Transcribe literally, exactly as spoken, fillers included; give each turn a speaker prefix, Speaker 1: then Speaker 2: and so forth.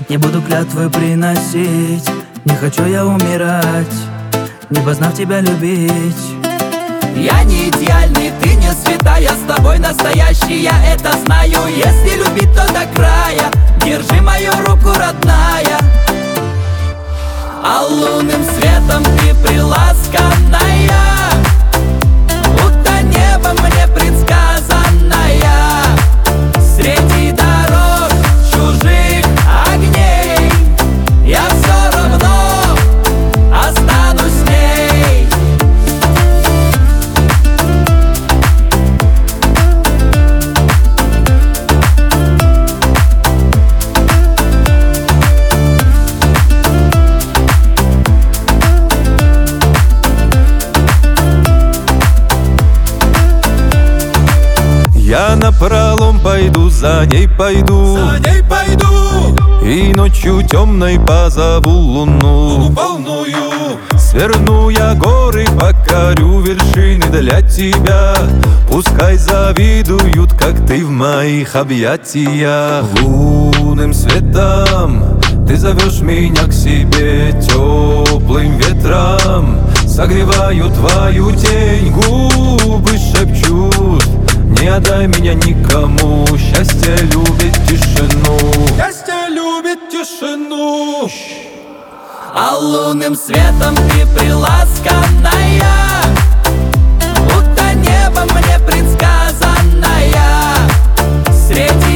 Speaker 1: Не буду клятвы приносить, не хочу я умирать, не познав тебя любить.
Speaker 2: Я не идеальный, ты не святая, с тобой настоящий, я это знаю. Если любить, то до края, держи мою руку, родная. А лунным светом ты приласканная, будто небо мне предсказанная. Среди дорог чужих огней я все равно останусь с ней.
Speaker 3: Я напролом пойду, за ней пойду,
Speaker 4: За ней пойду,
Speaker 3: и ночью темной позову луну.
Speaker 4: волную.
Speaker 3: Сверну я горы, покорю вершины для тебя. Пускай завидуют, как ты в моих объятиях. Лунным светом ты зовешь меня к себе, теплым ветром согреваю твою тень. Губы шепчут: не отдай меня никому, счастье любит тишину.
Speaker 4: Счастье любит тишину.
Speaker 2: А лунным светом ты приласканная, будто небо мне предсказанная. Среди